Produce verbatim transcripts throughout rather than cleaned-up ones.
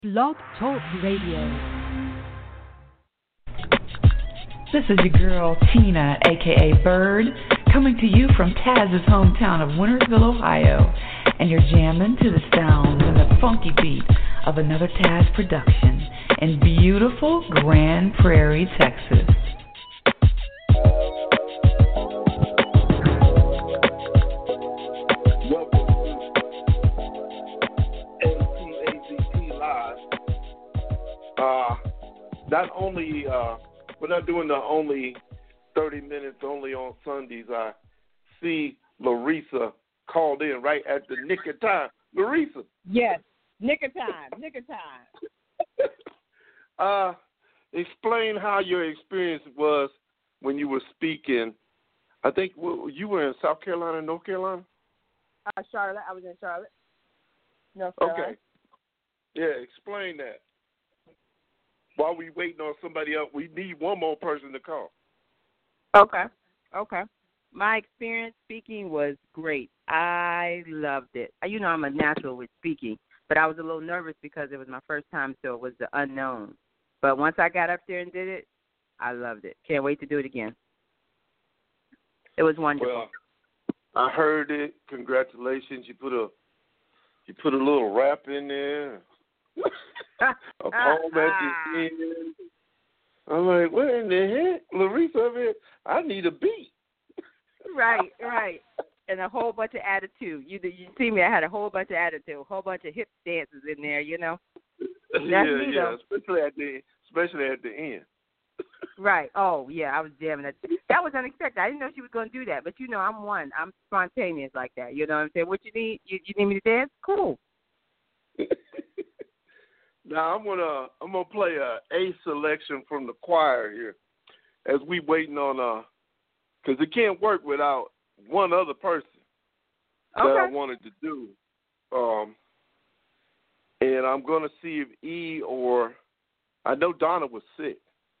Blog Talk Radio. This is your girl, Tina, a k a. Bird, coming to you from Taz's hometown of Wintersville, Ohio. And you're jamming to the sounds and the funky beat of another Taz production in beautiful Grand Prairie, Texas. Uh, not only, uh, we're not doing the only thirty minutes only on Sundays. I see Larissa called in right at the nick of time. Larissa. Yes, nick of time, nick of time. uh, explain how your experience was when you were speaking. I think you were in South Carolina, North Carolina? Uh, Charlotte. I was in Charlotte, North Carolina. Okay. Yeah, explain that. While we waiting on somebody else, we need one more person to call. Okay. Okay. My experience speaking was great. I loved it. You know, I'm a natural with speaking, but I was a little nervous because it was my first time, so it was the unknown. But once I got up there and did it, I loved it. Can't wait to do it again. It was wonderful. Well, I heard it. Congratulations. You put a you put a little rap in there. A poem at the end. I'm like, what in the heck? Larissa over here, I need a beat. Right, right. And a whole bunch of attitude. You you see me, I had a whole bunch of attitude, a whole bunch of hip dances in there, you know. That's yeah, me, yeah, though. especially at the especially at the end. Right. Oh, yeah, I was jamming. That That was unexpected. I didn't know she was going to do that. But, you know, I'm one. I'm spontaneous like that. You know what I'm saying? What you need? You, you need me to dance? Cool. Now I'm gonna I'm gonna play a A selection from the choir here, as we waiting on uh, because it can't work without one other person Okay. that I wanted to do, um, and I'm gonna see if E or I know Donna was sick.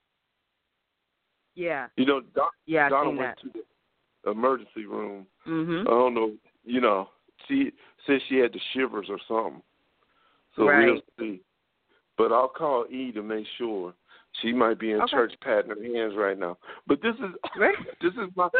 Yeah. You know, Don, Yeah, I Donna seen went that. to the emergency room. Mhm. I don't know, you know, she said she had the shivers or something. So Right. we'll see. But I'll call E to make sure. She might be in Okay. church patting her hands right now. But this is Right. this is my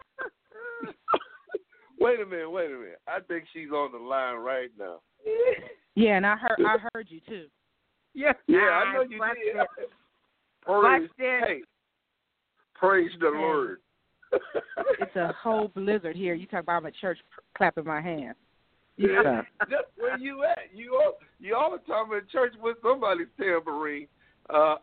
Wait a minute, wait a minute. I think she's on the line right now. Yeah, and I heard I heard you too. Yeah. Yeah, I know you Watch did. it. Praise, Watch it. hey, praise the Hey. Lord. It's a whole blizzard here. You talk about I'm at church clapping my hands. Yeah, that's where you at. You all, you all the time at church with somebody's tambourine. Uh,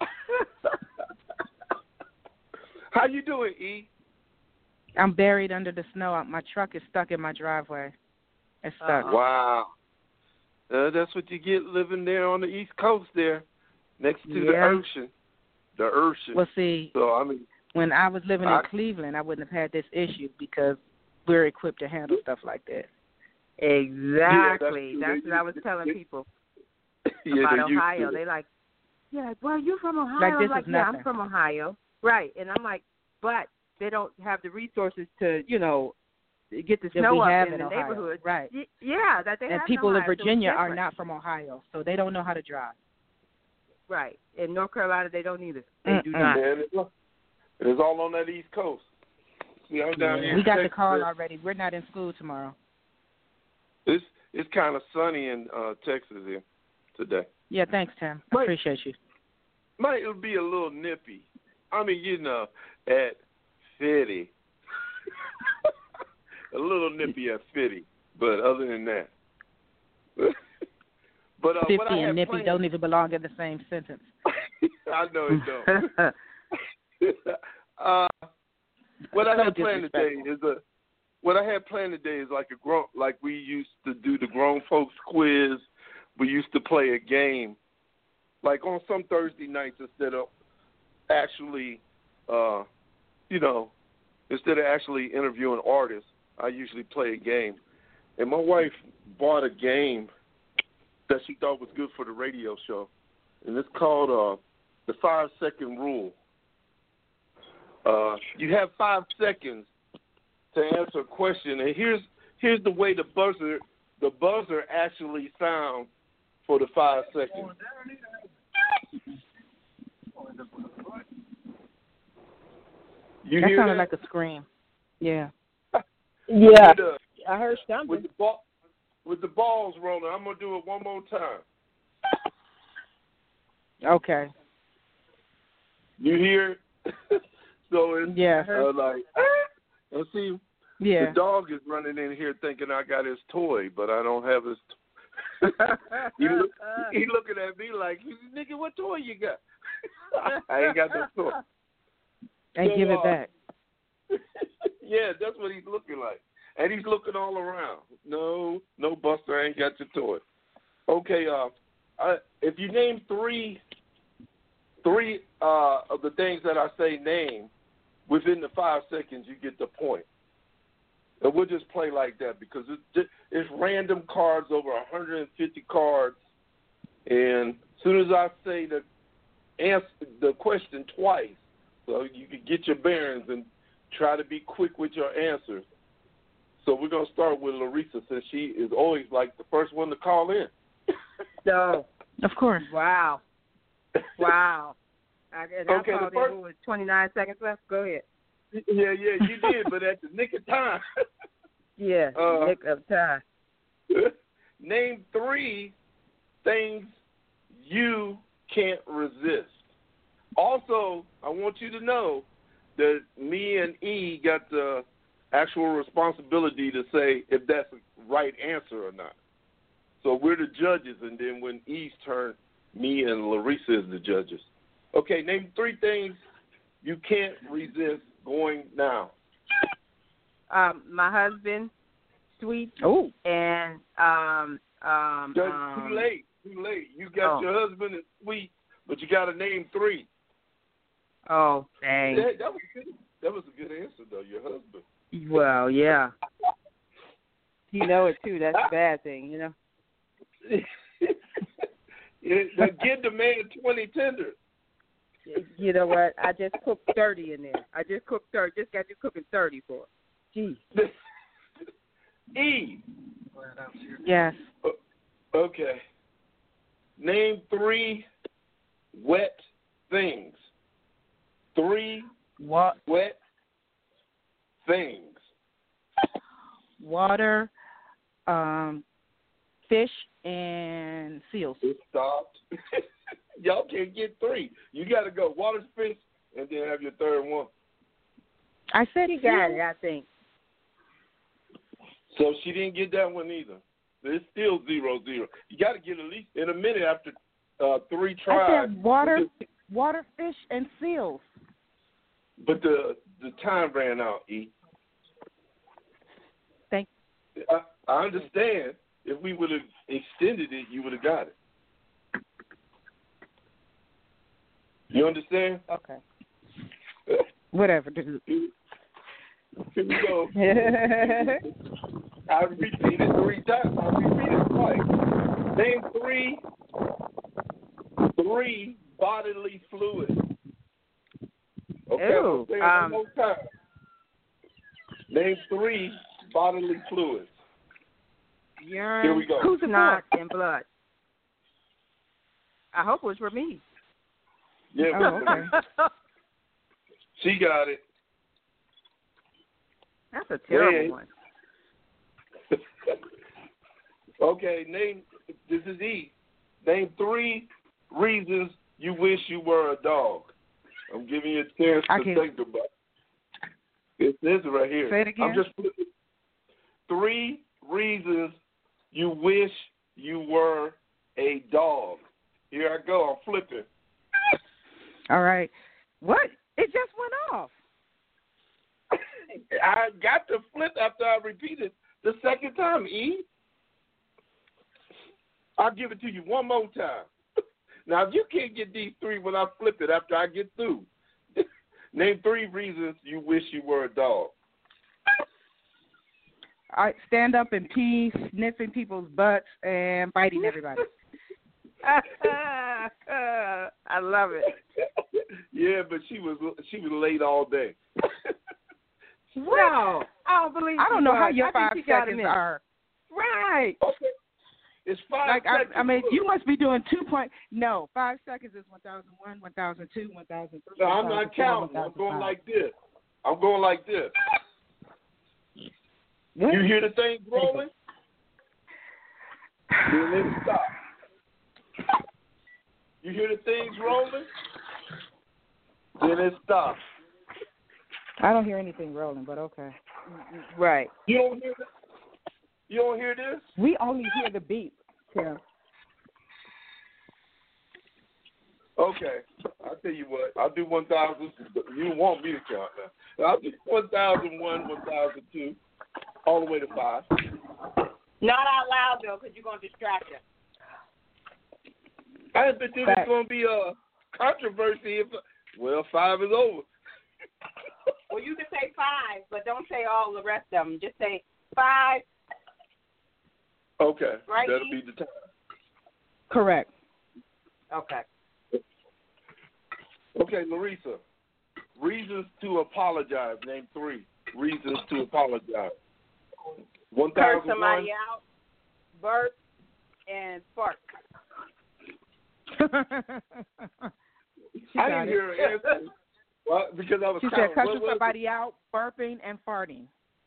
how you doing, E? I'm buried under the snow. My truck is stuck in my driveway. It's stuck. Uh-oh. Wow. Uh, that's what you get living there on the East Coast there, next to the Yeah. ocean. The ocean. Well, see, So, I mean, when I was living I- in Cleveland, I wouldn't have had this issue because we're equipped to handle stuff like that. Exactly. Yeah, that's, that's what I was true. telling They- people yeah, about they're used Ohio. to They it. like, yeah, well, you from Ohio? Like, this I'm like, is yeah, nothing. I'm from Ohio. Right. And I'm like, but they don't have the resources to, you know, get the That snow we up have in in the Ohio. neighborhood. Right. Y- yeah, that they And have people in in Ohio, so it's Virginia are different. not from Ohio, so they don't know how to drive. Right. In North Carolina, they don't either. They do Mm-mm. not. And it's, it's all on that East Coast. See, I'm down here. We in got the Texas. call already. We're not in school tomorrow. It's it's kind of sunny in uh, Texas here today. Yeah, thanks, Tim. I Right. appreciate you. Might be a little nippy. I mean, you know, at fifty. A little nippy at fifty, but other than that. but uh, what I Fifty had and nippy planned, don't even belong in the same sentence. I know it don't. uh, what I So had planned today disrespectful. is a. What I had planned today is like a grown, like we used to do the grown folks quiz. We used to play a game, like on some Thursday nights instead of actually, uh, you know, instead of actually interviewing artists, I usually play a game. And my wife bought a game that she thought was good for the radio show, and it's called uh, the Five Second Rule. Uh, you have five seconds to answer a question, and here's here's the way the buzzer the buzzer actually sounds for the five seconds. You That hear sounded that? like a scream. Yeah. Yeah, With the, I heard something. with the ball, with the balls rolling, I'm gonna do it one more time. Okay. You hear? it? So it's Yeah. uh, like, and see, Yeah. the dog is running in here thinking I got his toy, but I don't have his. Toy. he, look, he looking at me like, nigga, what toy you got? I ain't got no toy. And So, give it uh, back. Yeah, that's what he's looking like. And he's looking all around. No, no, Buster, I ain't got your toy. Okay, uh, I, if you name three, three uh, of the things that I say name, within the five seconds, you get the point. And we'll just play like that because it's, just, it's random cards, over one hundred fifty cards. And as soon as I say the answer, the question twice, so you can get your bearings and try to be quick with your answers. So we're going to start with Larissa since she is always like the first one to call in. So, Of course. wow. Wow. I, and Okay, I the called first- in with twenty-nine seconds left. Go ahead. Yeah, yeah, you did, but at the nick of time. Yeah, Uh, nick of time. Name three things you can't resist. Also, I want you to know that me and E got the actual responsibility to say if that's the right answer or not. So we're the judges, and then when E's turn, me and Larissa is the judges. Okay, name three things you can't resist going now. Um, my husband, sweet, Oh. and um, um, Just um, too late, too late. You got oh. your husband and sweet, but you got to name three. Oh, dang. That, that was good. That was a good answer, though. Your husband. Well, yeah. You know it too. That's a bad thing, you know. Yeah, now give the man twenty tenders. You know what? I just cooked thirty in there. I just cooked thirty. Just got you cooking thirty for it. Gee. E. Yes. Okay. Name three wet things. Three Wa- wet things. water, um, fish, and seals. It stopped. Y'all can't get three. You got to go water, fish, and then have your third one. I said He got seals. it, I think. So she didn't get that one either. It's still zero zero. You got to get at least in a minute after uh, three I tries. said water, water, fish, and seals. But the the time ran out. E. Thank. I, I understand. If we would have extended it, you would have got it. You understand? Okay. Whatever, dude. Here we go. I repeated three times. I repeated twice. Name three, three bodily fluids. Okay, Ew, I'm saying um, one more time. Name three bodily fluids. Urine, Here we go. Who's it snot, for? and blood. I hope it was for me. Yeah, Oh, okay. she got it. That's a terrible Yeah. one. Okay, name. This is E. Name three reasons you wish you were a dog. I'm giving you a chance I to can- think about it. It says it right here. Say it again. I'm just flipping. Three reasons you wish you were a dog. Here I go. I'm flipping. All right. What? It just went off. I got to flip after I repeated the second time, E. I'll give it to you one more time. Now, if you can't get these three when I flip it after I get through, name three reasons you wish you were a dog. I stand up and pee, sniffing people's butts, and biting everybody. I love it. Yeah, but she was she was late all day. No, I don't believe. I don't she know was. how your I five think she got seconds him in. are. Right. Okay. It's five Like I, seconds. I mean, you must be doing two point. No, five seconds is one thousand one, one thousand two, one thousand three. No, I'm not counting. I'm going like this. I'm going like this. What? You hear the thing rolling? Then it stop. You hear the things rolling? Then it stops. I don't hear anything rolling, but okay. Right. You don't hear this? You don't hear this? We only hear the beep. Yeah. Okay. I'll tell you what. I'll do one thousand. You want me to count now. I'll do one thousand one, one thousand two, all the way to five. Not out loud, though, because you're going to distract us. I didn't think there was going to be a controversy if, well, five is over. Well, you can say five, but don't say all the rest of them. Just say five. Okay. Right, That'll Eve? be the time. Correct. Okay. Okay, Larissa. Reasons to apologize. Name three. Reasons to apologize. One Curse thousand somebody one. out, burp, and fart. She I got didn't it. hear her answer. Well, because I was She counting. said, cussing What was somebody out, burping, and farting.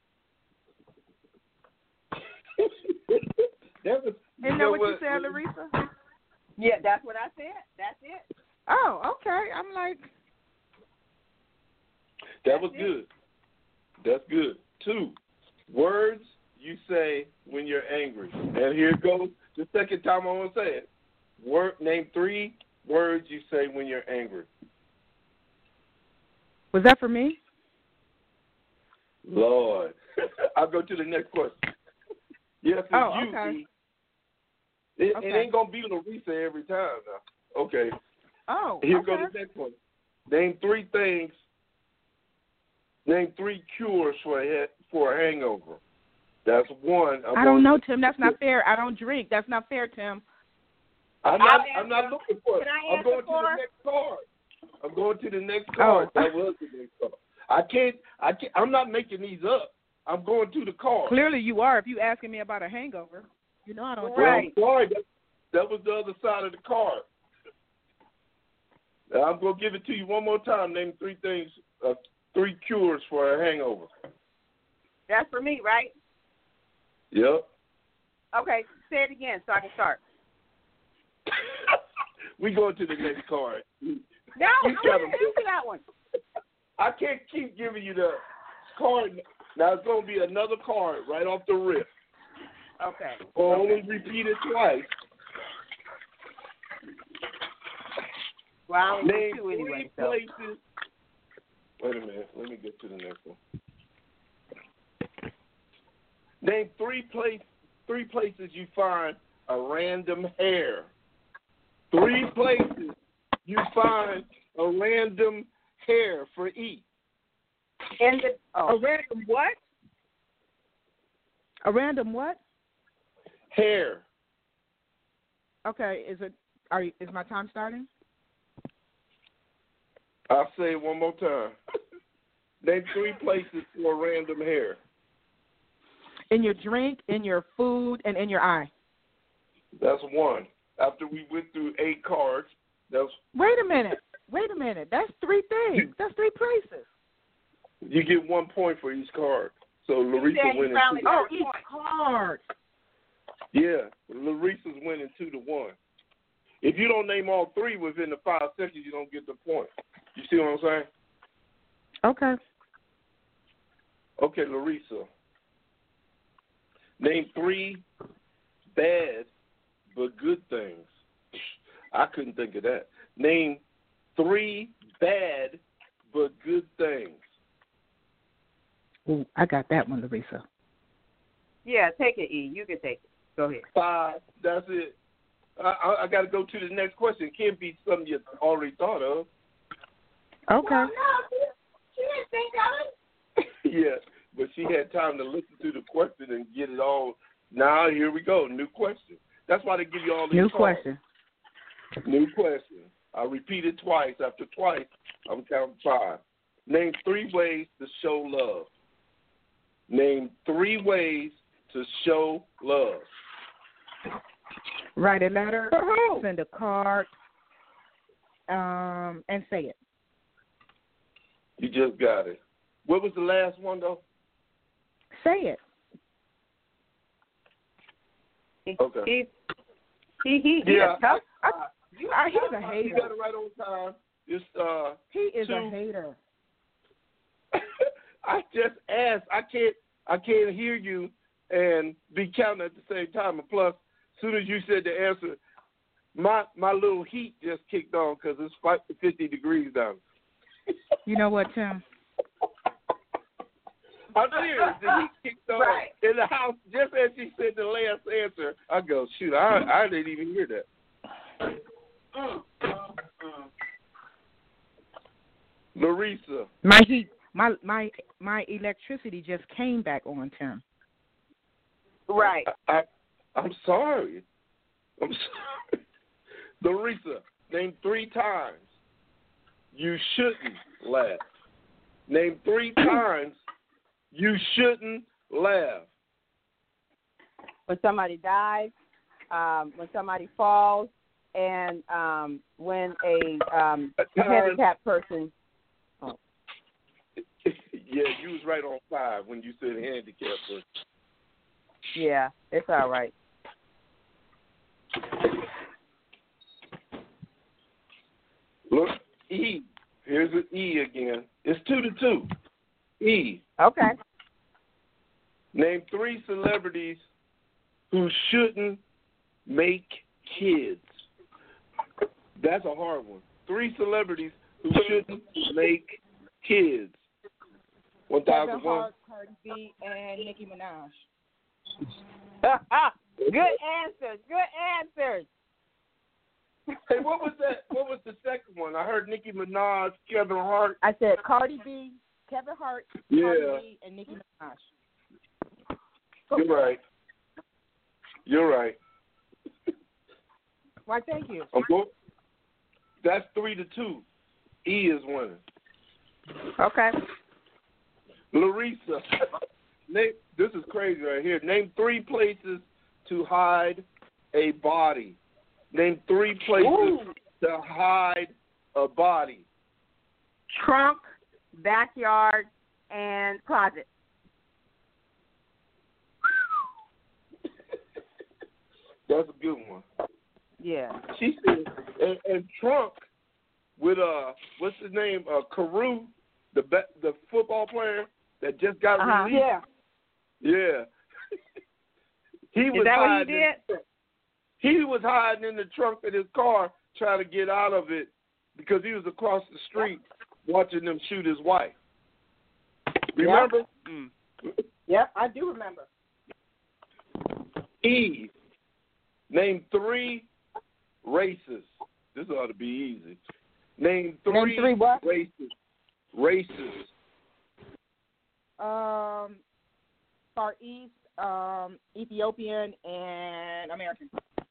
it? That was, you Isn't know that what, you what? said, Larissa? Yeah, that's what I said. That's it. Oh, okay. I'm like, That That's was it. good. That's good. Two, words you say when you're angry. And here it goes. The second time I want to say it. Word, name three words you say when you're angry. was that for me? Lord. I'll go to the next question. Yes, it's Oh, you. okay. E. It, Okay. it ain't going to be Larissa every time now. Okay. Oh, Here okay. goes the next one. Name three things. Name three cures for a, he- for a hangover. That's one. I'm I don't going- know, Tim. That's not fair. I don't drink. That's not fair, Tim. I'm not. I'll I'm not answer. looking for it. Can I I'm answer going for to her? the next card. I'm going to the next card. Oh. That was the next card. I can't. I can't. I'm not making these up. I'm going to the card. Clearly you are if you asking me about a hangover. You know I don't Well, drink. I'm sorry. That, that was the other side of the card. Now, I'm going to give it to you one more time. Name three things, uh, three cures for a hangover. That's for me, right? Yep. Okay, say it again so I can start. We going to the next card. No, You I got want them. to answer that one. I can't keep giving you the card. Now, it's going to be another card right off the rip. Okay. Or only repeat it twice. Well, I only Name do two three anyway, so. places. Wait a minute. Let me get to the next one. Name three place, three places you find a random hair. Three places you find a random hair for eat. In the, oh. A random what? A random what? Hair. Okay, is it are you, is my time starting? I'll say it one more time. Name three places for a random hair. In your drink, in your food, and in your eye. That's one. After we went through eight cards, that's Wait a minute. Wait a minute. That's three things. That's three places. you get one point for each card. So You Larissa said you winning. finally Two. got Oh, a each point. card. Yeah, Larissa's winning two to one. If you don't name all three within the five seconds, you don't get the point. You see what I'm saying? Okay. Okay, Larissa. Name three bad but good things. I couldn't think of that. Name three bad but good things. Ooh, I got that one, Larissa. Yeah, take it, E. You can take it. Go ahead. Five. That's it. I, I, I got to go to the next question. It can't be something you already thought of. Okay. Well, no, she didn't think of it. Yeah, but she had time to listen to the question and get it all. Now, here we go. New question. That's why they give you all these New cards. question. New question. I repeat it twice. After twice, I'm counting five. Name three ways to show love. Name three ways to show love. Write a letter, Oh. send a card, um, and say it. You just got it. What was the last one, though? Say it. Okay. He, he, he, Yeah, is tough. I, I, he's a You hater. got it right on time. Just, uh, He is two. a hater. I just asked. I can't. I can't hear you and be counting at the same time. And plus, as soon as you said the answer, my my little heat just kicked on because it's five, fifty degrees down. You know what, Tim? I'm serious. The heat kicked on Right. in the house just as she said the last answer. I go, shoot, I I didn't even hear that. Mm, mm, mm. Larissa. My heat, my my my electricity just came back on, Tim. Right. I, I, I'm sorry. I'm sorry. Larissa, name three times you shouldn't laugh. Name three times you shouldn't laugh. When somebody dies, um, when somebody falls, and um, when a um, handicapped person. Oh. Yeah, you was right on five when you said handicapped person. Yeah, it's all right. Look, E. Here's an E again. It's two to two. E. Okay. Name three celebrities who shouldn't make kids. That's a hard one. Three celebrities who shouldn't make kids. One thousand one. Cardi B, and Nicki Minaj. Good answers. Good answers. Hey, what was that? What was the second one? I heard Nicki Minaj, Kevin Hart. I said Cardi B, Kevin Hart, Yeah. Cardi B, and Nicki Minaj. You're right. You're right. Why, thank you. I'm going. That's three to two. E is winning. Okay. Larissa, name, this is crazy right here. Name three places to hide a body. Name three places Ooh. to hide a body. Trunk, backyard, and closet. That's a good one. Yeah. She said, and, and trunk with uh, what's his name? Uh, Carew, the be- the football player that just got Uh-huh. released. Yeah. Yeah. he was Is that what he hiding in- did? He was hiding in the trunk of his car trying to get out of it because he was across the street watching them shoot his wife. Remember? Mm. Yep, I do remember. E. Name three races. This ought to be easy. Name three, Name three what? races. Races. Um, Far East, um, Ethiopian, and American.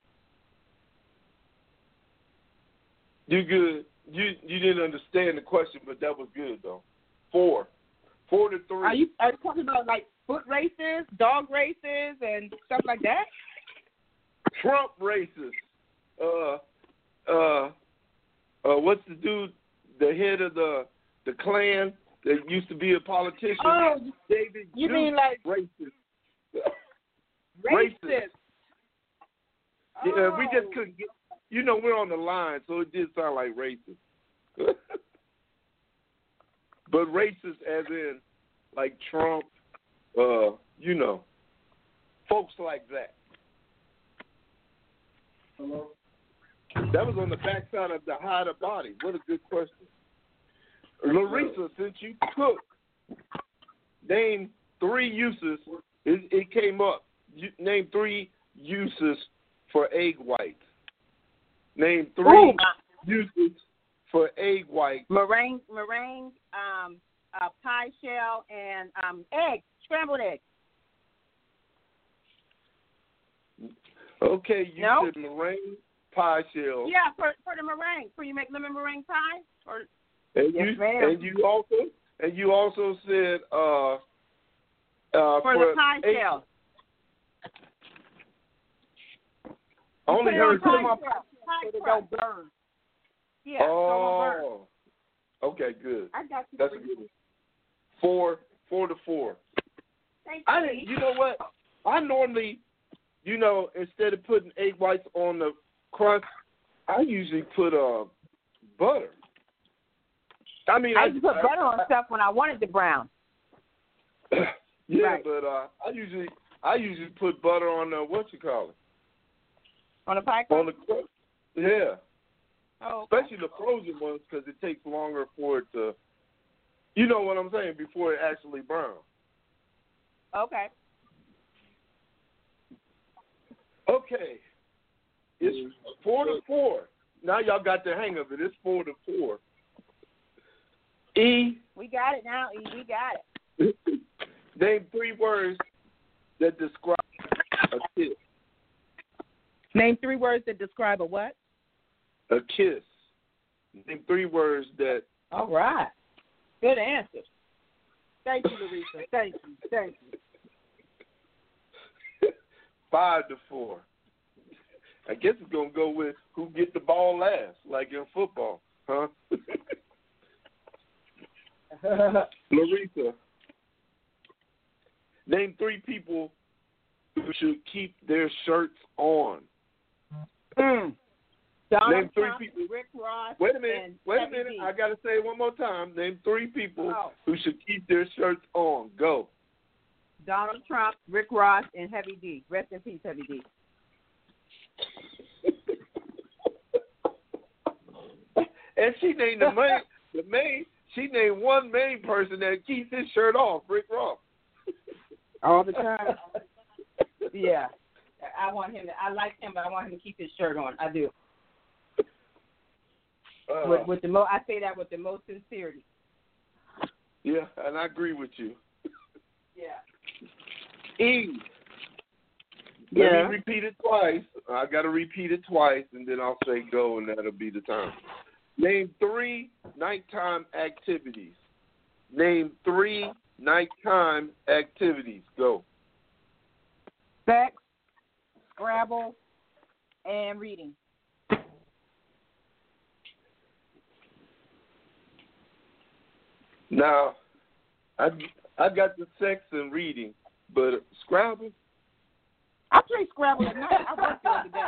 You good. You you didn't understand the question, but that was good though. Four. Four to three. Are you are you talking about like foot races, dog races, and stuff like that? Trump races. Uh uh uh what's the dude, the head of the the Klan that used to be a politician? Oh, David you Duke mean like racist. racist? Yeah, we just Oh. couldn't get. You know, we're on the line, so it did sound like racist. But racist as in, like Trump, uh, you know, folks like that. Hello? That was on the backside of the hide a body. What a good question. Larissa, since you cook, name three uses. It, it came up. You, name three uses for egg whites. Name three Ooh. uses for egg whites. Meringue, meringue, um, uh, pie shell, and um, eggs, scrambled eggs. Okay, you No? said meringue, pie shell. Yeah, for for the meringue, for you make lemon meringue pie, or And Yes, you ma'am. and you also and you also said uh uh for, for the pie egg- shell. I only put it on heard high two. crust High so it crust. don't burn. Yeah, so it won't burn. Oh, okay, good. I got you. That's a good one. Four, four to four. Thank I you. didn't. You know what? I normally, you know, instead of putting egg whites on the crust, I usually put uh butter. I mean, I I, used to put I, butter on I, stuff when I wanted the brown. yeah, Right. but uh, I usually I usually put butter on the what you call it On the pie on crust? the crust. Yeah, Oh, okay. especially the frozen ones because it takes longer for it to, you know what I'm saying, before it actually browns. Okay. Okay, it's four to four. Now y'all got the hang of it. It's four to four. E, We got it now, E. We got it. name three words that describe a kiss. Name three words that describe a what? A kiss. Name three words that. All right. Good answer. Thank you, Larissa. Thank you. Thank you. Five to four. I guess it's gonna go with who get the ball last, like in football, huh? Larissa, name three people who should keep their shirts on. Mm. Donald Name three Trump, people. Rick Ross, Wait a minute. and Wait a Heavy minute. D. I gotta say it one more time. Name three people Oh. who should keep their shirts on. Go. Donald Trump, Rick Ross, and Heavy D. Rest in peace, Heavy D. And she named the main, the main. She named one main person that keeps his shirt off, Rick Ross. All the time. Yeah. I want him to, I like him, but I want him to keep his shirt on. I do. Uh, With, with the mo, I say that with the most sincerity. yeah, and I agree with you. Yeah. E. Yeah. Let me repeat it twice. I got to repeat it twice, and then I'll say go, and that'll be the time. Name three nighttime activities. Name three nighttime activities. Go. Sex, Scrabble, and reading. Now, I I got the sex and reading, but Scrabble. I play Scrabble at night. I work the other day.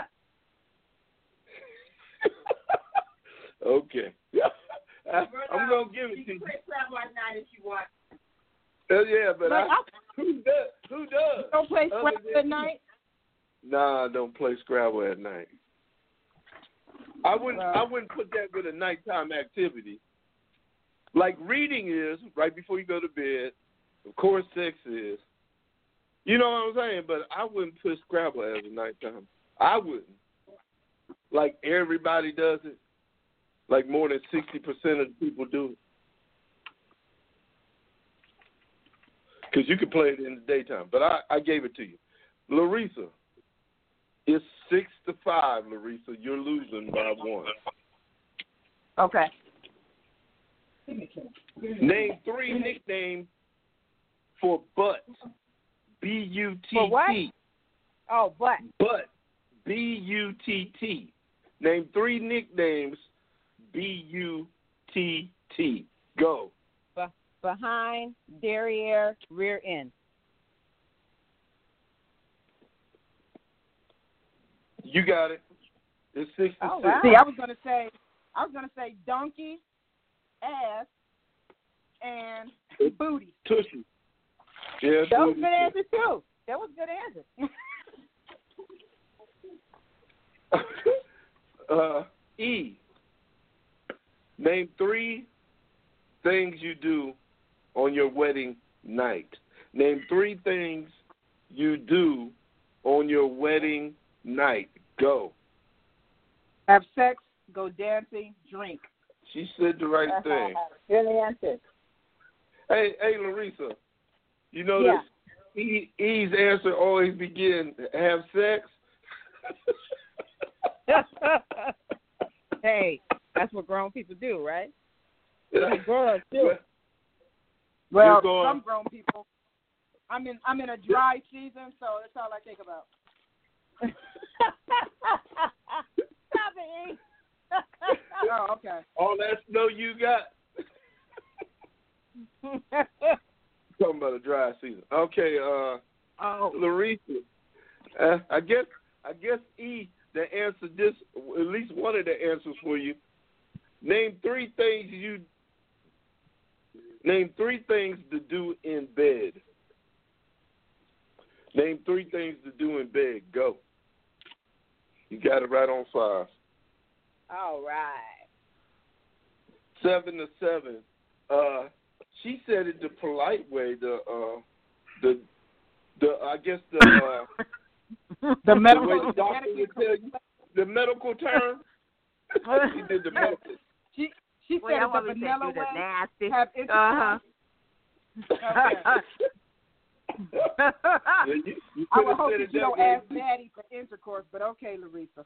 Okay. I, I'm gonna give it You to can you. play Scrabble at night if you want. Uh, yeah, but But I, I- who does? Who does? Don't play Other Scrabble than- at night. Nah, I don't play Scrabble at night. I wouldn't. Well- I wouldn't put that with a nighttime activity. Like reading is right before you go to bed. Of course, sex is. You know what I'm saying? But I wouldn't put Scrabble as a nighttime. I wouldn't. Like everybody does it. Like more than sixty percent of the people do it. Because you can play it in the daytime. But I, I gave it to you. Larissa, it's six to five, Larissa. You're losing by one. Okay. Name three nicknames for butt. B U T T. For what? Oh, but. Butt. B U T T. Name three nicknames. B U T T. Go. Be- behind, derriere, rear end. You got it. It's six to Oh, six. wow. See, I was gonna say, I was gonna say donkey, ass, and booty. Tushy. Yeah, That was booty. a good answer, too. That was a good answer. uh, E. Name three things you do on your wedding night. Name three things you do on your wedding night. Go. Have sex, go dancing, drink. She said the right thing. Good answer. Hey, hey, Larissa. You know Yeah. this E, E's answer always begin have sex. Hey, that's what grown people do, right? Girls too. Well, Well, going- some grown people. I'm in I'm in a dry season, so that's all I think about. me. Oh, okay. All that snow you got. Talking about a dry season. Okay, uh, Oh, Larissa. Uh, I guess I guess E that answered this, at least one of the answers for you. Name three things you name three things to do in bed. Name three things to do in bed. Go. You got it right on five. All right. Seven to seven. Uh, she said it the polite way. The uh, the the I guess the uh, The the medical, way the the doctor would tell you the medical term. She did the medical. She she well, said I it want the to say vanilla you the way. nasty. Have Uh huh. Yeah, you, you I could would have hope said that it you that don't way. ask Daddy for intercourse, but okay, Larissa.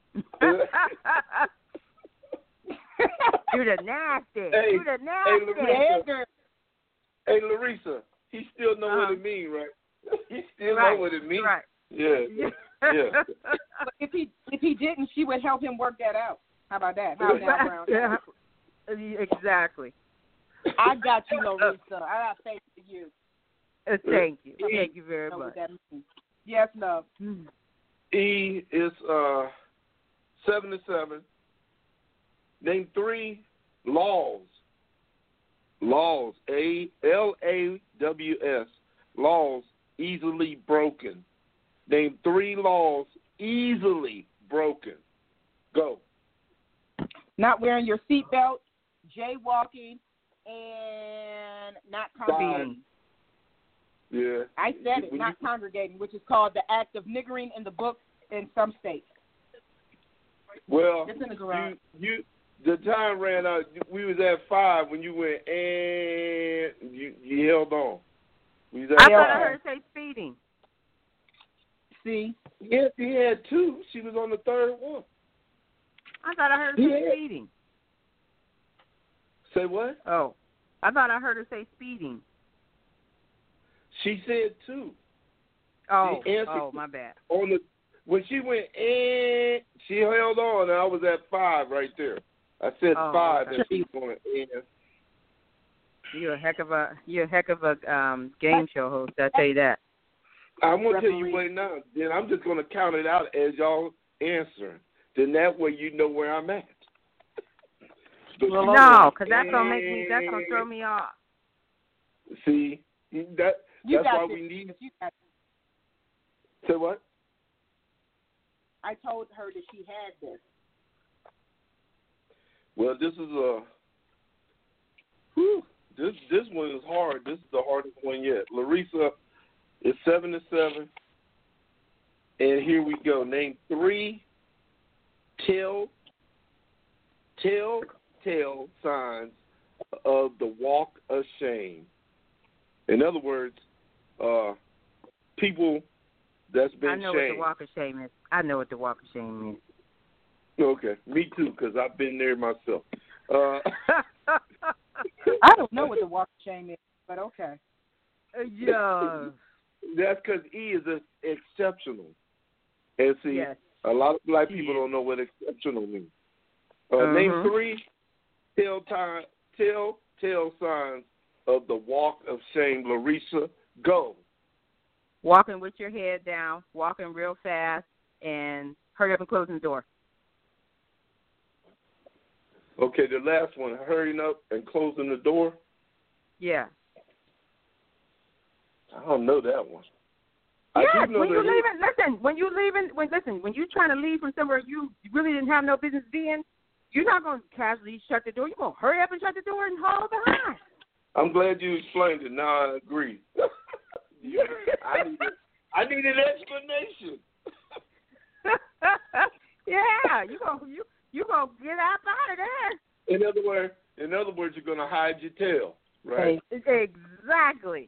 You the nasty. Hey, you the hey, nasty. Larissa. Hey, Larissa, he still know Uh-huh. what it means, right? He still Right, know what it means. right. Yeah, yeah. But if he if he didn't, she would help him work that out. How about that? How now, Brown? Yeah. Exactly. I got you, Larissa. I got faith in you. Uh, thank you. Thank you very Know much. what that means. Yes, love. E is uh seven to seven. Name three laws. Laws. A L A W S. Laws easily broken. Name three laws easily broken. Go. Not wearing your seatbelt, jaywalking, and not congregating. Yeah. I said it, When not you- congregating, which is called the act of niggering in the book in some states. Well, It's in the garage. you, you, the time ran out. We was at five when you went, and you, you held on. We was I at thought I five. heard her say speeding. See? Yes, he had two. She was on the third one. I thought I heard her say Yeah. speeding. Say what? Oh, I thought I heard her say speeding. She said two. Oh, The answer- oh, my bad. On the when she went, and she held on, and I was at five right there. I said Oh, five, okay. and she was going, and You're a heck of a you're a heck of a um, game show host. I tell you that. I'm gonna tell you Referee. what now. Then I'm just gonna count it out as y'all answering. Then that way you know where I'm at. But Well, you No, go, because that's gonna make me. That's gonna throw me off. See, that You that's got why this. we need. You got Say what? I told her that she had this. Well, this is a. Whew, this this one is hard. This is the hardest one yet. Larissa is seven to seven, and here we go. Name three tell tell tell signs of the walk of shame. In other words, uh, people that's been I know shamed. what the walk of shame is. I know what the walk of shame is. Okay, me too, because I've been there myself. Uh, I don't know what the walk of shame is, but okay. yeah. That's because E is a, exceptional. And see, Yes. a lot of black She people is. don't know what exceptional means. Uh, Uh-huh. Name three tell time, tell tell signs of the walk of shame. Larissa, go. Walking with your head down, walking real fast, and hurry up and closing the door. Okay, the last one, hurrying up and closing the door. Yeah. I don't know that one. Yes, I do know when you that leaving, listen, when you leaving, when listen, when you trying to leave from somewhere you really didn't have no business being, you're not going to casually shut the door. You're going to hurry up and shut the door and haul behind. I'm glad you explained it. Now I agree. You- I need I need an explanation. Yeah, you going you you gonna get up out of there. In other words, in other words, you're gonna hide your tail, right? Exactly.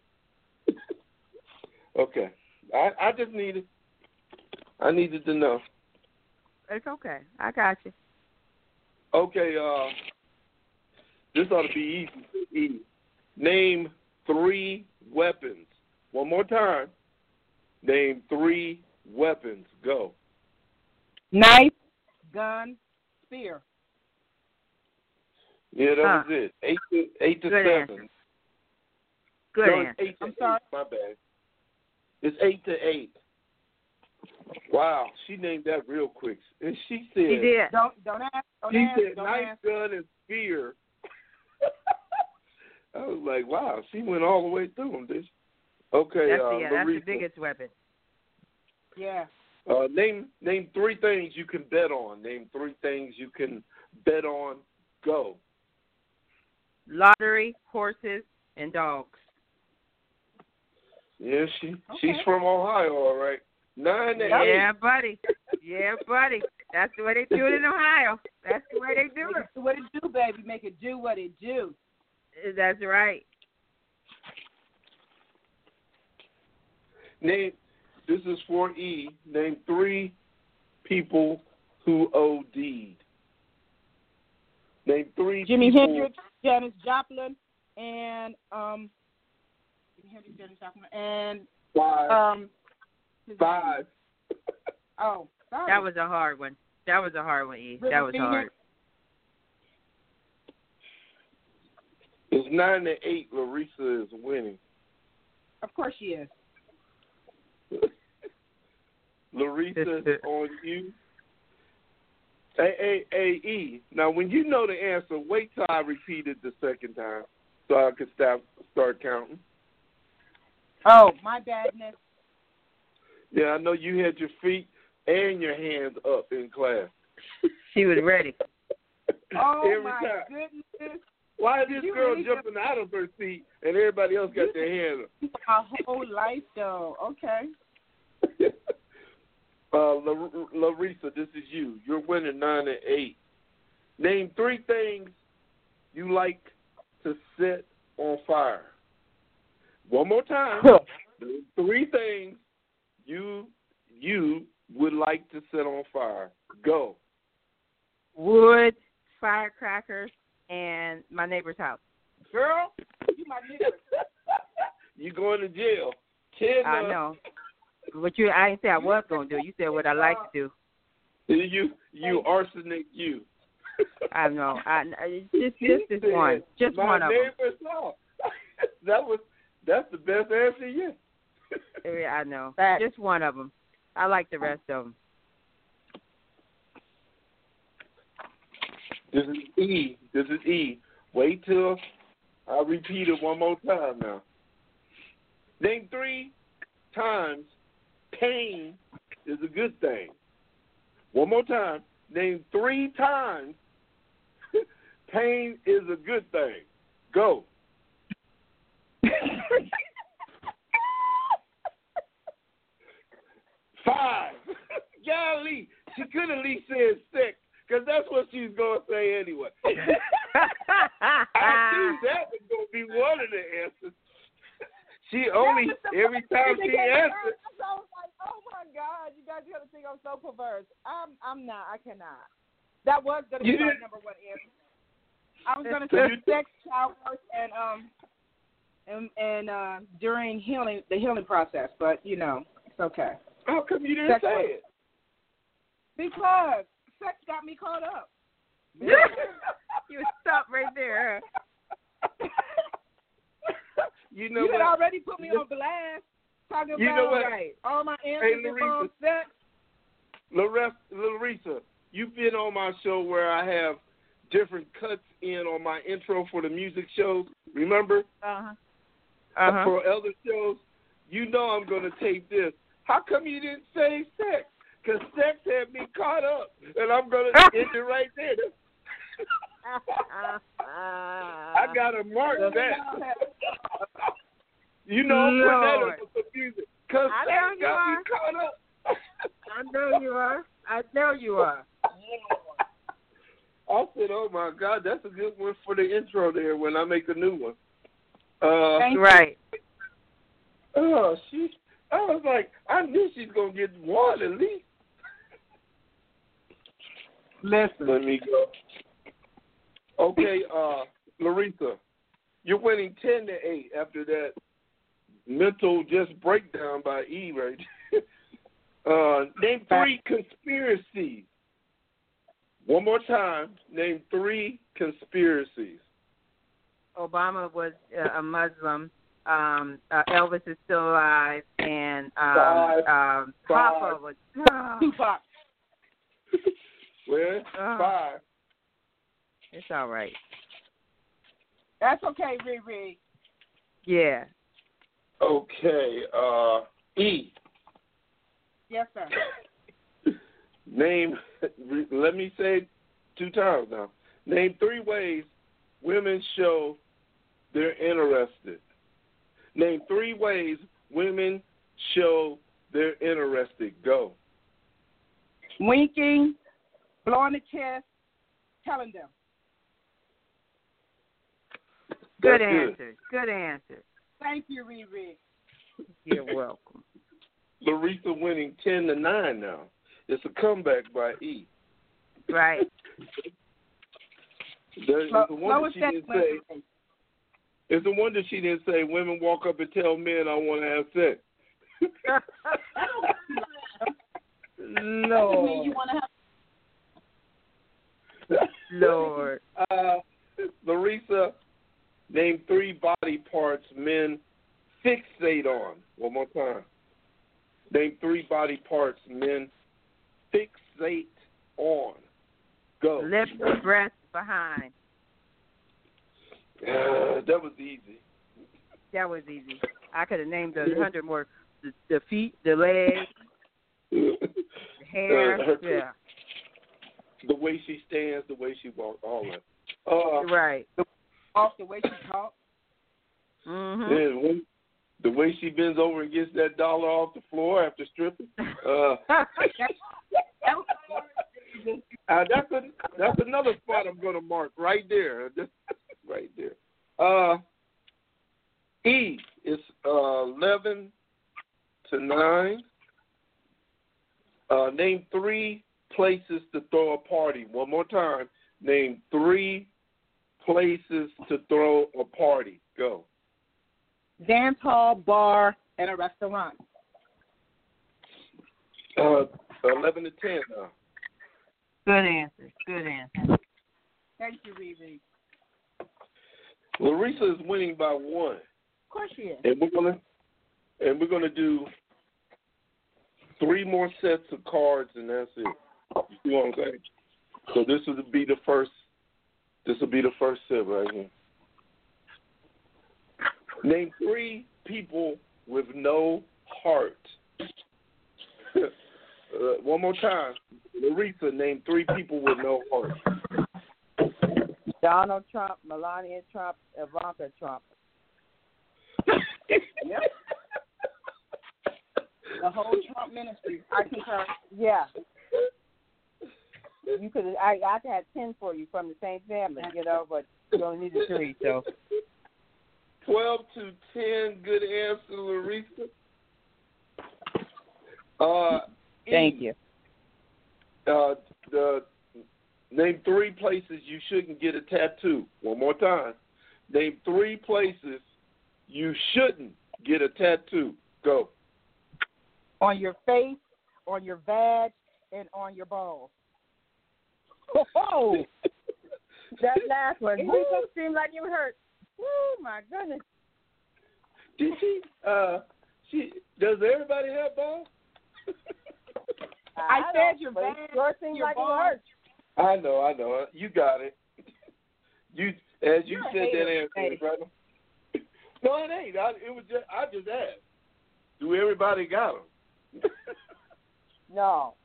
Okay. I I just needed I needed to know. It's okay. I got you. Okay, uh this ought to be easy. easy. Name three weapons. One more time. Name three weapons. Go. Knife, gun, spear. Yeah, that Huh. was it. Eight to eight to Good seven. answer. Good no, it's answer. eight to I'm eight. sorry. My bad. It's eight to eight. Wow, she named that real quick. And she said, She did. Don't don't ask. Don't she ask. said Don't knife, ask. gun, and spear. I was like, wow, she went all the way through them, did she? Okay, That's uh, the, yeah, that's the Larissa, biggest weapon. Yeah. uh, name name three things you can bet on. Name three things you can bet on. Go. Lottery, horses, and dogs. Yeah, she Okay. she's from Ohio, all right. Nine to Yeah, eight. buddy. Yeah, buddy. That's the way they do it in Ohio. That's the way they do Make it. it do what it do, baby. Make it do what it do. That's right. Name. This is for E. Name three people who O D'd. Name three Jimi people. Hendrix, Janis Joplin, and um, Jimi Hendrix, Janis Joplin, and Five. um, his Five. name. Oh, sorry. That was a hard one. That was a hard one, E. River That was Phoenix. hard. It's nine to eight. Larissa is winning. Of course she is. Larissa, on you. Hey, hey, hey, E. Now, when you know the answer, wait till I repeat it the second time so I can stop, start counting. Oh, my badness. Yeah, I know you had your feet and your hands up in class. She was ready. Oh Every my time. goodness. Why is this You girl really jumping out of her seat and everybody else got their hands up? My whole life, though. Okay. uh, La- Larissa, this is you. You're winning nine and eight. Name three things you like to set on fire. One more time. Name three things you you would like to set on fire. Go. Wood, firecrackers, and my neighbor's house. Girl, you my nigga. You going to jail. Ten, I uh, know. But you, I didn't say I was going to do. You said what I like to do. You you arsenic you. I know. I just just this He one. said, Just my one of them. neighbor's house. That was that's the best answer yet. Yeah, I know. Facts. Just one of them. I like the rest of them. This is E. This is E. Wait till I repeat it one more time now. Name three times pain is a good thing. One more time. Name three times pain is a good thing. Go. Five. Golly. She could at least said six, because that's what she's going to say anyway. I knew that was going to be one of the answers. She only, every time she answered. I was like, oh my God, you guys got to think I'm so perverse. I'm, I'm not. I cannot. That was going to be You my didn't- number one answer. I was going to So say you- sex, showers, and um, and and uh, during healing, the healing process. But you know, it's okay. How come you didn't Sex say was- it? Because sex got me caught up. You stop right there. You know You had what? already put me on blast talking You about know what? all my answers Hey, involve sex. Larissa, Larissa, you've been on my show where I have different cuts in on my intro for the music shows. Remember? Uh-huh. Uh-huh. For other shows, you know I'm going to tape this. How come you didn't say sex? Because sex had me caught up, and I'm going to end it right there. I got to mark that. You know, I'm putting that Lord. up for some music. Because I sex know you got are. me caught up. I know you are. I know you are. I said, oh, my God, that's a good one for the intro there when I make a new one. Uh, Thank you. Right. oh, she, I was like, I knew she's going to get one at least. Listen. Let me go. Okay, uh, Larissa, you're winning ten to eight after that mental just breakdown by E right there. uh, name three conspiracies One more time. Name three conspiracies. Obama was uh, a Muslim. Um, uh, Elvis is still alive, and um, Five. um, Five. Papa was. Oh, Tupac. Well, Oh. five. it's all right. That's okay, Riri. Yeah. Okay. Uh, E. Yes, sir. Name. Let me say it two times now. Name three ways women show they're interested. Name three ways women show they're interested. Go. Winking, blowing the chest, telling them. Good That's answer. Good answer. Thank you, Riri. You're welcome. Larissa winning ten to nine now. It's a comeback by E. Right. There- Flo- It's a wonder Lois she said didn't say. It's a wonder she didn't say women walk up and tell men I want to have sex. Doesn't mean you want to have. Lord. Uh, Larissa, name three body parts men fixate on. One more time. Name three body parts men fixate on. Go. Lips, breast, behind. Uh, that was easy. That was easy. I could have named a hundred more. The, the feet, the legs, the hair. Uh, her- Yeah. The way she stands, the way she walks, all that. Uh, Right. Off the way she talks. Mhm. then when, the way she bends over and gets that dollar off the floor after stripping. Uh, uh, that's a, that's another spot I'm going to mark right there. Right there. Uh, E is uh, eleven to nine. Uh, name three places to throw a party. One more time. Name three places to throw a party. Go. Dance hall, bar, and a restaurant. Uh, eleven to ten now. Good answer. Good answer. Thank you, Riri. Larissa is winning by one. Of course she is. And we're gonna and we're gonna do three more sets of cards, and that's it. You see what I'm saying? So this will be the first. This will be the first set right here. Name three people with no heart. uh, one more time, Larissa. Name three people with no heart. Donald Trump, Melania Trump, Ivanka Trump. Yep. The whole Trump ministry. I concur. Yeah. You could. I I had ten for you from the same family, you know, but you only needed three. So. Twelve to ten. Good answer, Larissa. Uh, Thank E, you. Uh, the name three places you shouldn't get a tattoo. One more time. Name three places you shouldn't get a tattoo. Go. On your face, on your vag, and on your balls. Oh, that last one. It Woo. just seemed like you hurt. Oh my goodness. Did she? Uh, she does everybody have balls? I, said your but it vag, sure seems your like balls. it hurts. I know, I know. You got it. You as you You're a said that hater, answer, hey. brother. No, it ain't. I, it was just I just asked. Do everybody got them? No.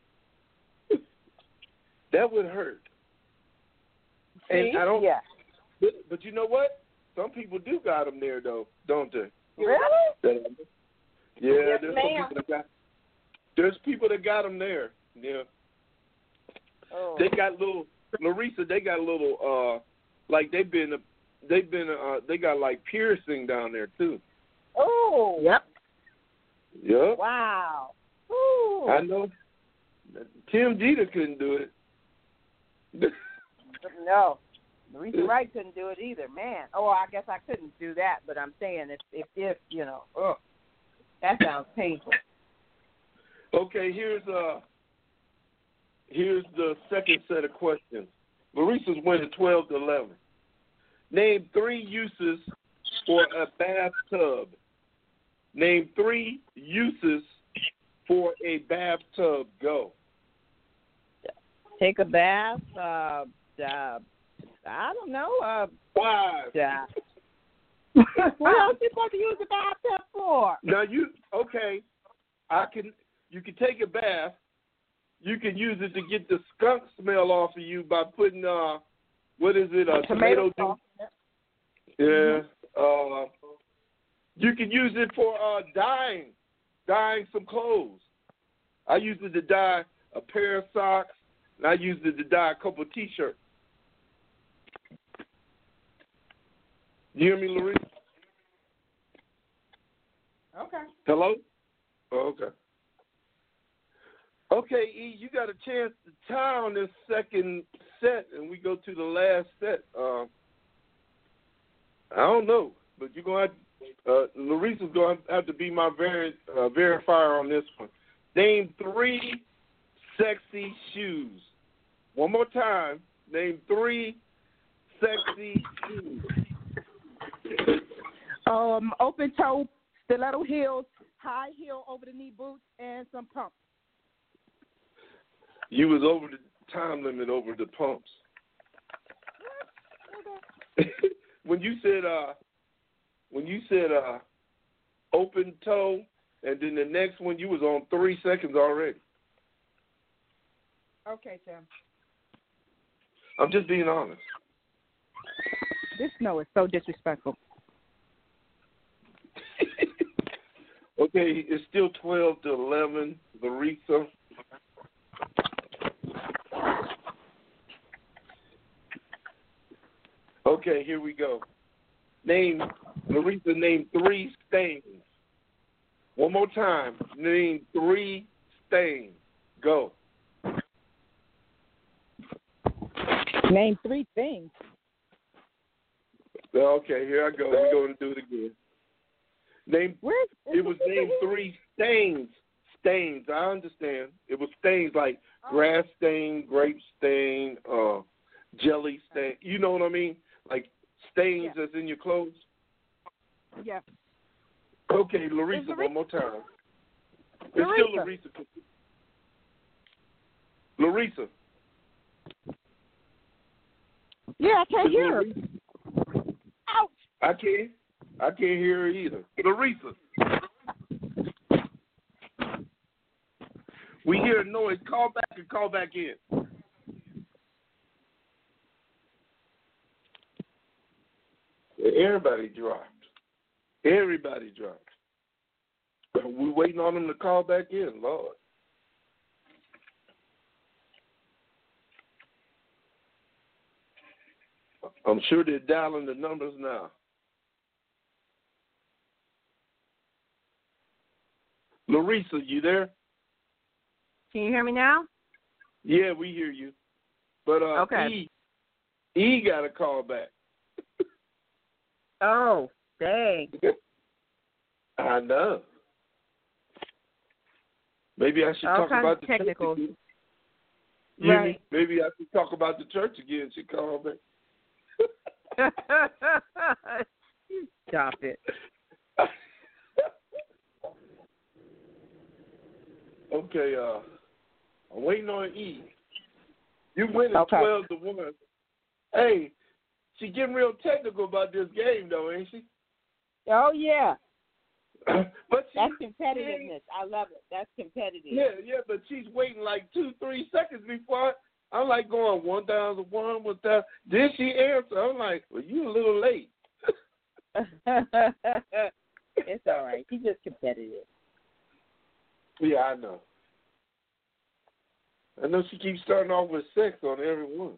That would hurt. See? And I don't. Yeah. But, but you know what? Some people do got them there, though, don't they? Really? That- Yeah, Yes, there's some ma'am. people that got. There's people that got them there. Yeah, Oh. they got little Larissa. They got a little uh, like they've been they've been uh, they got like piercing down there too. Oh. Yep. Yep. Wow. Ooh. I know. Tim Jeter couldn't do it. No. Marisa Wright couldn't do it either, man. Oh, I guess I couldn't do that, but I'm saying if, if, if you know, ugh, that sounds painful. Okay, here's uh here's the second set of questions. Larissa's winning twelve to eleven. Name three uses for a bathtub. Name three uses for a bathtub. Go. Take a bath. Uh, uh, I don't know. Uh, Five. uh, what else you supposed to use a bathtub for? Now you okay? I can. You can take a bath. You can use it to get the skunk smell off of you by putting uh, what is it? A tomato, Tomato juice. Yeah. Uh, you can use it for uh, dyeing, dyeing some clothes. I use it to dye a pair of socks, and I use it to dye a couple of T-shirts. You hear me, Larissa? Okay. Hello? Oh, okay. Okay, E, you got a chance to tie on this second set, and we go to the last set. Uh, I don't know, but you're going to have, uh, Larissa's going to have to be my ver- uh, verifier on this one. Name three sexy shoes. One more time. Name three sexy shoes. Um, open toe, stiletto heels, high heel over the knee boots, and some pumps. You was over the time limit over the pumps. when you said uh, when you said uh, open toe, and then the next one you was on three seconds already. Okay, Tim. I'm just being honest. This snow is so disrespectful. Okay, it's still twelve to eleven, Larissa. Okay, here we go. Name, Larissa, name three stains. One more time. Name three stains. Go. Name three things. Okay, here I go. We're going to do it again. Name. Where's, It was named three stains. Stains. I understand. It was stains like grass stain, grape stain, uh, jelly stain. You know what I mean? Like stains Yeah. that's in your clothes. Yeah. Okay, Larissa, one more time. It's still Larissa. Larissa. Yeah, I can't It's hear her. Larissa. Ouch. I can't. I can't hear her either. Larissa. We hear a noise. Call back and call back in. Everybody dropped. Everybody dropped. We're waiting on them to call back in, Lord. I'm sure they're dialing the numbers now. Larissa, you there? Can you hear me now? Yeah, we hear you. But uh, Okay. E, E got a call back. Oh, dang. I know. Maybe I should All talk kinds about of the technical. church again. You hear me? Right. Maybe I should talk about the church again. She called back. Stop it. Okay, uh, I'm waiting on E. You winning Okay. twelve to one. Hey, she getting real technical about this game, though, ain't she? Oh, yeah. but she, That's competitiveness. I love it. That's competitive. Yeah, yeah, but she's waiting like two, three seconds before. I'm like going one thousand one, one thousand. Then she answer. I'm like, well, you a little late. It's all right. She's just competitive. Yeah, I know. I know she keeps starting off with sex on every one.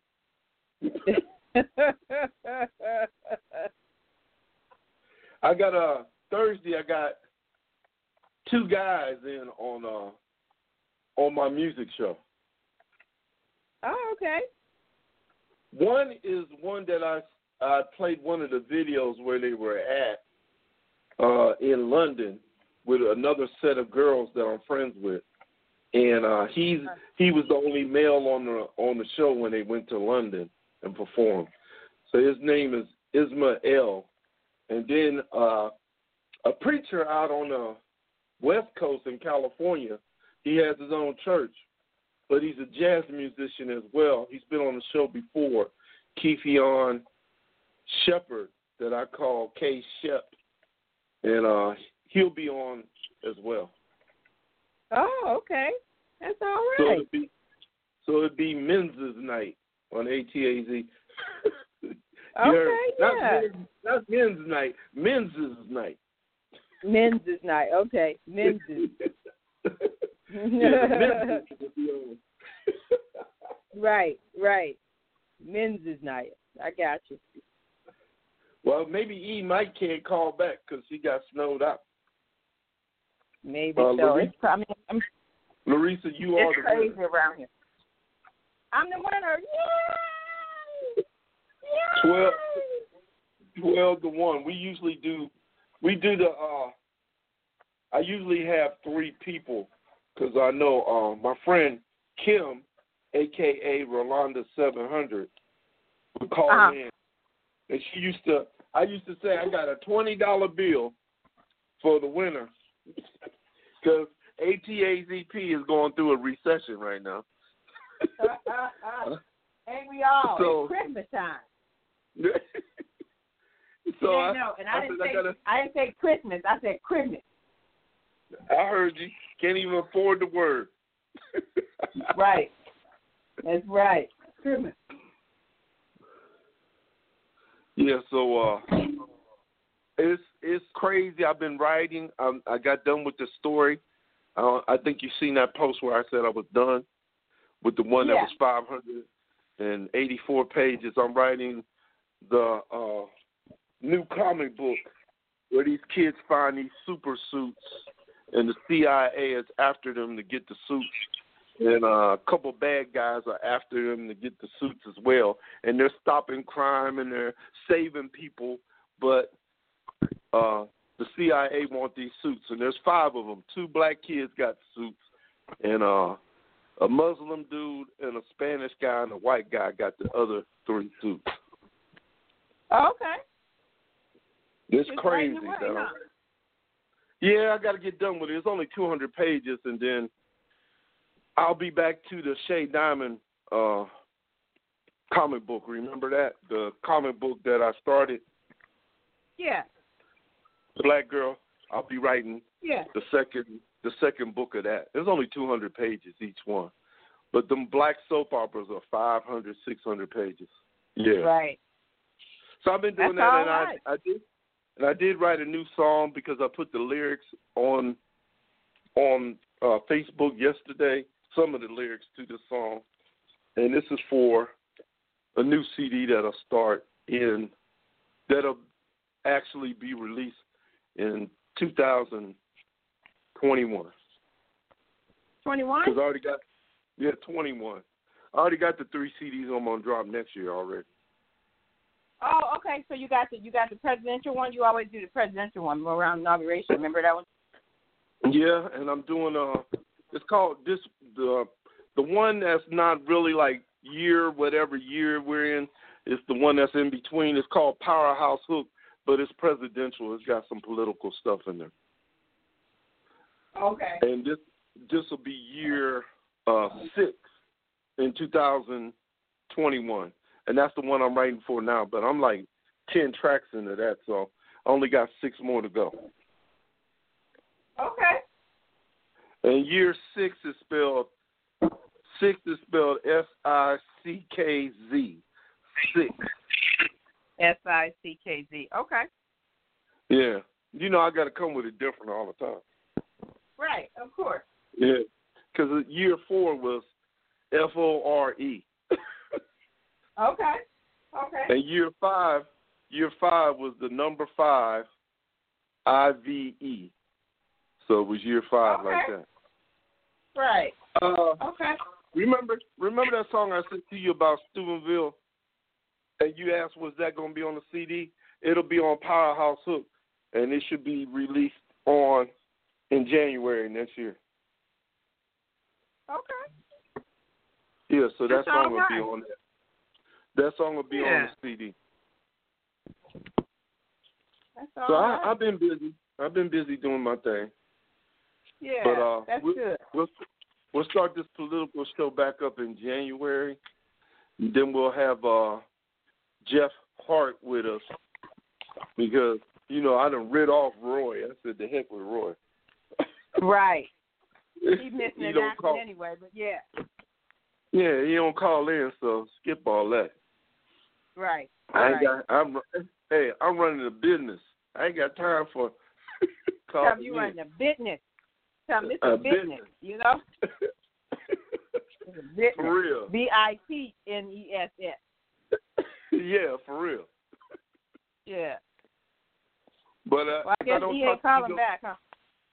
I got a uh, Thursday. I got two guys in on uh on my music show. Oh, okay. One is one that I I played one of the videos where they were at uh, in London with another set of girls that I'm friends with. and uh, he's he was the only male on the on the show when they went to London and performed. So his name is Ismael, and then uh, a preacher out on the West Coast in California. He has his own church, but he's a jazz musician as well. He's been on the show before, Keithion Shepherd, that I call K Shep, and uh, he'll be on as well. Oh, okay. That's all right. So it'd be, so it'd be Men's Night on A T A Z. Okay, not yeah. men's, not Men's Night, Men's Night. Men's Night, okay. Men's. Yeah, men's will be on. Right, right. Men's Night. I got you. Well, maybe E. Mike can't call back because he got snowed out. Maybe Uh, so. Larissa, It's, I mean, I'm, Larissa, you are it's the crazy winner. around here. I'm the winner. Yay! Yay! Twelve, twelve to one. We usually do. We do the. Uh, I usually have three people because I know uh, my friend Kim, aka Rolanda Seven Hundred, would call Uh-huh. in, and she used to. I used to say I got a twenty dollar bill for the winner because A T A Z P is going through a recession right now. Ain't we all? So- It's Christmas time. so yeah, I, no, and I I, didn't said, say I, gotta, I didn't say Christmas. I said Christmas. I heard you. Can't even afford the word. Right. That's right. Christmas. Yeah, so uh, it's it's crazy. I've been writing. Um, I got done with the story. Uh, I think you've seen that post where I said I was done with the one Yeah. that was five hundred eighty-four pages. I'm writing the uh, new comic book where these kids find these super suits, and the C I A is after them to get the suits. And uh, a couple bad guys are after them to get the suits as well. And they're stopping crime and they're saving people. But uh, the C I A want these suits. And there's five of them. Two black kids got the suits. And uh, a Muslim dude and a Spanish guy and a white guy got the other three suits. Okay. It's Just crazy. writing away, that I'm- huh? Yeah, I got to get done with it. It's only two hundred pages, and then I'll be back to the Shay Diamond uh, comic book. Remember that? The comic book that I started, Yeah. The Black Girl. I'll be writing Yeah. the second the second book of that. There's only two hundred pages each one. But them black soap operas are five hundred, six hundred pages. Yeah. Right. So I've been doing That's that, all and right. I, I did and I did write a new song because I put the lyrics on on uh, Facebook yesterday, some of the lyrics to the song. And this is for a new C D that'll start in, that'll actually be released in two thousand twenty-one. twenty-one? Because I already got, yeah, twenty-one. I already got the three C Ds I'm going to drop next year already. Oh, okay. So you got the you got the presidential one. You always do the presidential one around inauguration. Remember that one? Yeah, and I'm doing uh it's called this the the one that's not really like year whatever year we're in. It's the one that's in between. It's called Powerhouse Hook, but it's presidential. It's got some political stuff in there. Okay. And this this will be year uh six in two thousand twenty-one. And that's the one I'm writing for now, but I'm like ten tracks into that, so I only got six more to go. Okay. And year six is spelled six is spelled S I C K Z. Six. S I C K Z. Okay. Yeah. You know I got to come with it different all the time. Right. Of course. Yeah. Because year four was F O R E. Okay. Okay. And year five, year five was the number five, I V E. So it was year five Okay. like that. Right. Uh, Okay. remember, remember that song I said to you about Steubenville? And you asked, was that going to be on the C D? It'll be on Powerhouse Hook, and it should be released on in January next year. Okay. Yeah, so that That's song all will be right. on there. That song will be Yeah. on the C D. That's all So right. I, I've been busy. I've been busy doing my thing. yeah, But uh, that's we'll, good. we'll we'll start this political show back up in January. And then we'll have uh, Jeff Hart with us because you know I done rid off Roy. I said the heck with Roy. Right. He's missing He an don't accent call. anyway, but yeah. Yeah, he don't call in, so skip all that. Right. I ain't right. got. I'm hey, I'm running a business. I ain't got time for Tell calling him you in. running a business. Tell him it's A a business, business. you know? It's a business. For real. B I T N E S S. Yeah, for real. Yeah. But uh, Well, I guess don't he talk ain't to you, calling back, huh?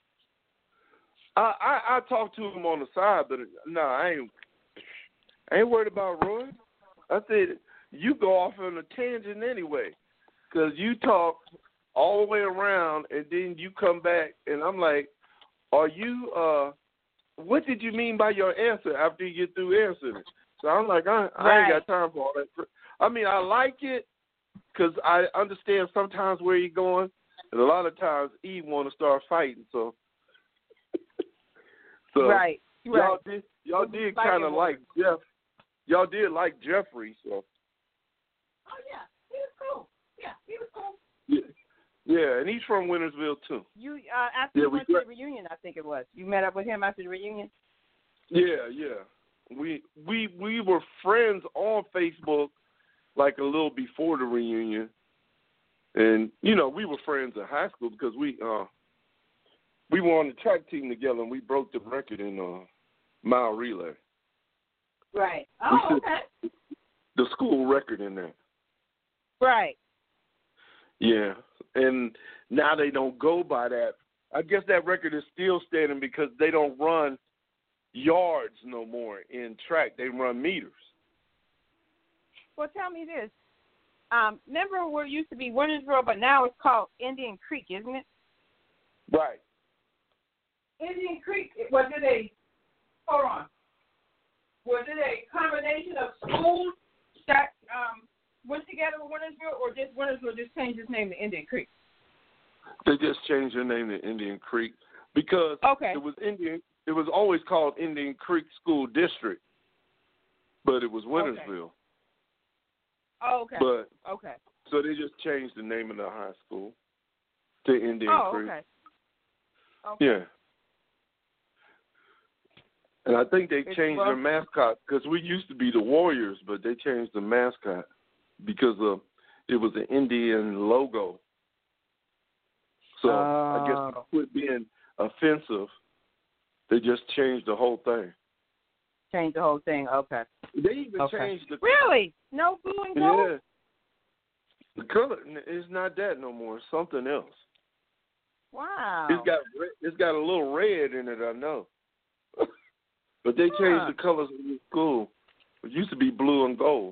I, I I talk to him on the side, but no, I ain't. I ain't worried about Roy. I said you go off on a tangent anyway, because you talk all the way around and then you come back, and I'm like, are you? uh What did you mean by your answer after you get through answering it? So I'm like, I, I Right. ain't got time for all that. I mean, I like it because I understand sometimes where you're going, and a lot of times Eve want to start fighting. So, so Right. y'all Right. did y'all We'll be did fighting kind of with like Jeff. Y'all did like Jeffrey. So Oh, yeah. He was cool. Yeah, he was cool. yeah, yeah, and he's from Wintersville too. You uh, after Yeah, you we went to gra- the reunion, I think it was. You met up with him after the reunion? Yeah, yeah. We we we were friends on Facebook like a little before the reunion, and you know we were friends in high school because we uh we were on the track team together and we broke the record in uh mile relay. Right. We Oh, should- okay. The school record in there. Right. Yeah, and now they don't go by that. I guess that record is still standing because they don't run yards no more in track. They run meters. Well, tell me this. Um, remember where it used to be Wintersville, but now it's called Indian Creek, isn't it? Right. Indian Creek, was it a, hold on, was it a combination of schools that um, went together with Wintersville, or just Wintersville just changed its name to Indian Creek? They just changed their name to Indian Creek because Okay. it was Indian. It was always called Indian Creek School District, but it was Wintersville. Oh, okay. But okay. so they just changed the name of the high school to Indian Oh, Creek. okay. Okay. Yeah. And I think they It's changed well- their mascot because we used to be the Warriors, but they changed the mascot because of it was an Indian logo. So I guess to Oh. quit being offensive, they just changed the whole thing. Change the whole thing. Okay. They even Okay. changed the Really? No blue and gold? yeah. The color is not that no more. It's something else. Wow. It's got re- it's got a little red in it, I know. But they changed Huh. the colors in the school. It used to be blue and gold.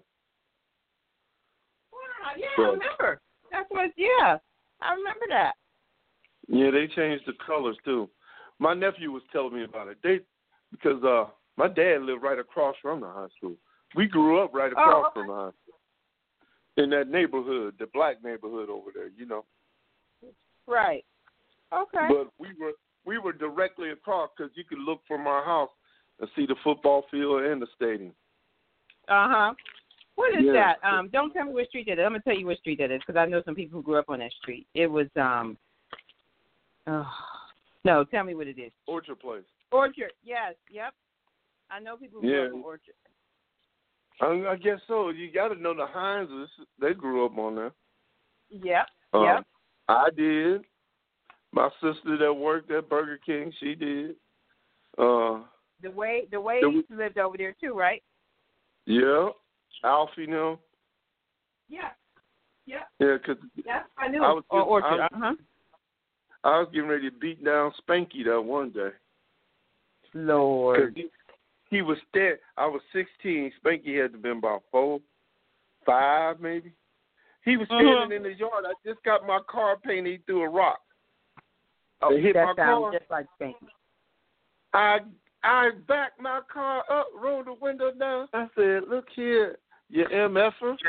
Wow. Yeah, So- I remember. That's what. Yeah, I remember that. Yeah, they changed the colors too. My nephew was telling me about it. They because uh my dad lived right across from the high school. We grew up right across Oh, okay. from the high school. In that neighborhood, the black neighborhood over there, you know. Right. Okay. But we were we were directly across because you could look from our house and see the football field and the stadium. Uh huh. What is Yeah. that? Um, don't tell me what street that is. I'm gonna tell you what street that is because I know some people who grew up on that street. It was um. Oh, no, tell me what it is. Orchard Place. Orchard. Yes. Yep. I know people who Yeah. grew up on Orchard. I, I guess so. You got to know the Hineses. They grew up on there. Yep. Um, Yep. I did. My sister that worked at Burger King, she did. Uh, The way the way the- lived over there too, right? yeah, Alfie, no. Yeah. Yeah. Yeah, because Yes, I knew. I was Or just- Orchard. I Uh huh. I was getting ready to beat down Spanky that one day. Because Lord. he, he was dead. I was sixteen. Spanky had to been about four, five maybe. He was standing Mhm. in the yard. I just got my car painted. He threw a rock. Oh, It hit that my sounds car. just like Spanky. I I backed my car up, rolled the window down. I said, look here, you M F-er.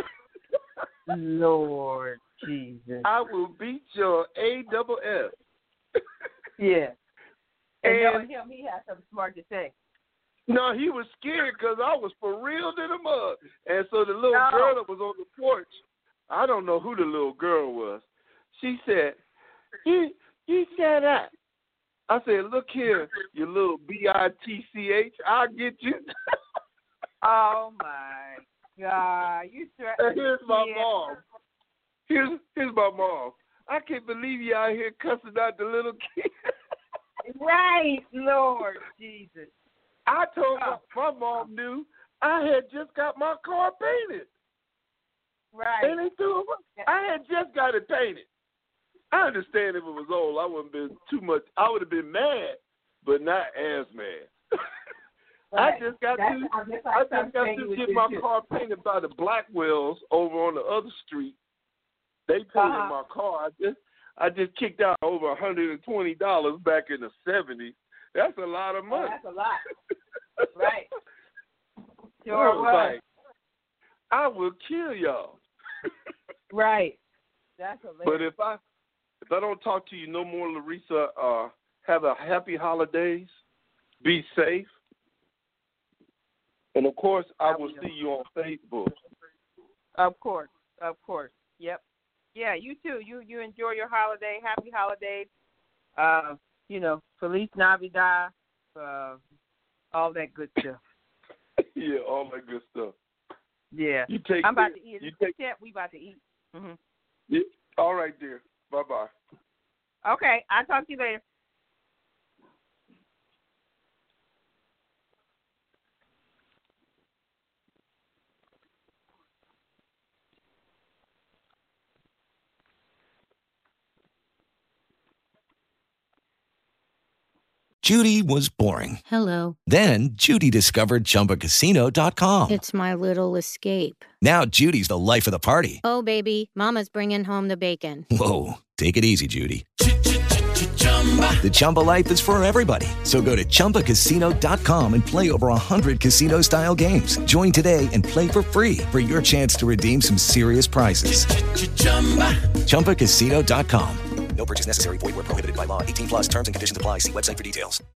Lord Jesus. I will beat your A double F. Yeah. And, And knowing him, he had something smart to say. no, he was scared because I was for real to the mud. And so the little No. girl that was on the porch, I don't know who the little girl was. She said, you, you shut up. I said, look here, you little B I T C H, I'll get you. Oh, my God. You And here's my yeah. mom. Here's, here's my mom. I can't believe you out here cussing out the little kid. Right, Lord Jesus. I told my, my mom knew I had just got my car painted. Right. And they threw it. I had just got it painted. I understand if it was old, I wouldn't have been too much. I would have been mad, but not as mad. Right. I just got That's, to. I, guess I I just got to get my too. car painted by the Blackwells over on the other street. They painted Uh-huh. my car. I just, I just kicked out over one hundred and twenty dollars back in the seventies. That's a lot of Oh, money. that's a lot. Right. I Sure was was. like, I will kill y'all. Right. That's hilarious. But if I if I don't talk to you no more, Larissa, uh, have a happy holidays. Be safe. And of course, I will see you on Facebook. Of course. Of course. Yep. Yeah, you too. You you enjoy your holiday. Happy holidays. Uh, you know, Feliz Navidad. Uh, all that good stuff. Yeah, all that good stuff. Yeah. You take I'm about care. to eat. You take. Yeah, we about to eat. Mm-hmm. Yeah, all right, dear. Bye bye. Okay, I'll talk to you later. Judy was boring. Hello. Then Judy discovered Chumba Casino dot com. It's my little escape. Now Judy's the life of the party. Oh, baby, mama's bringing home the bacon. Whoa, take it easy, Judy. The Chumba life is for everybody. So go to Chumba Casino dot com and play over one hundred casino-style games. Join today and play for free for your chance to redeem some serious prizes. Chumba Casino dot com. No purchase necessary. Void where prohibited by law. eighteen plus terms and conditions apply. See website for details.